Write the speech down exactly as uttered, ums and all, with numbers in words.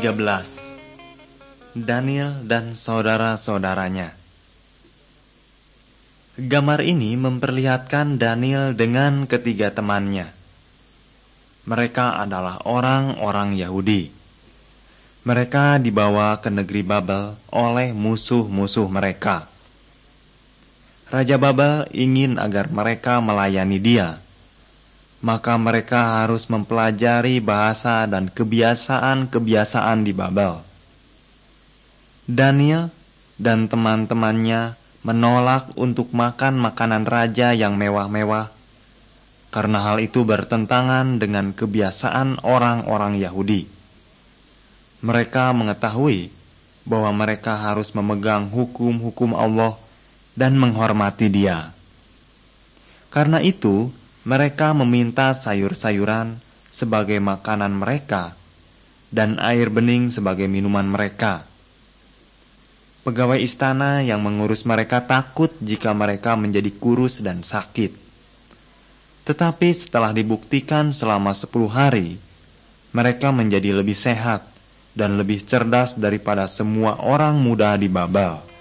tiga belas. Daniel dan saudara-saudaranya. Gambar ini memperlihatkan Daniel dengan ketiga temannya. Mereka adalah orang-orang Yahudi. Mereka dibawa ke negeri Babel oleh musuh-musuh mereka. Raja Babel ingin agar mereka melayani dia. Maka mereka harus mempelajari bahasa dan kebiasaan-kebiasaan di Babel. Daniel dan teman-temannya menolak untuk makan makanan raja yang mewah-mewah, karena hal itu bertentangan dengan kebiasaan orang-orang Yahudi. Mereka mengetahui bahwa mereka harus memegang hukum-hukum Allah dan menghormati Dia. Karena itu, mereka meminta sayur-sayuran sebagai makanan mereka dan air bening sebagai minuman mereka. Pegawai istana yang mengurus mereka takut jika mereka menjadi kurus dan sakit. Tetapi setelah dibuktikan selama sepuluh hari, mereka menjadi lebih sehat dan lebih cerdas daripada semua orang muda di Babel.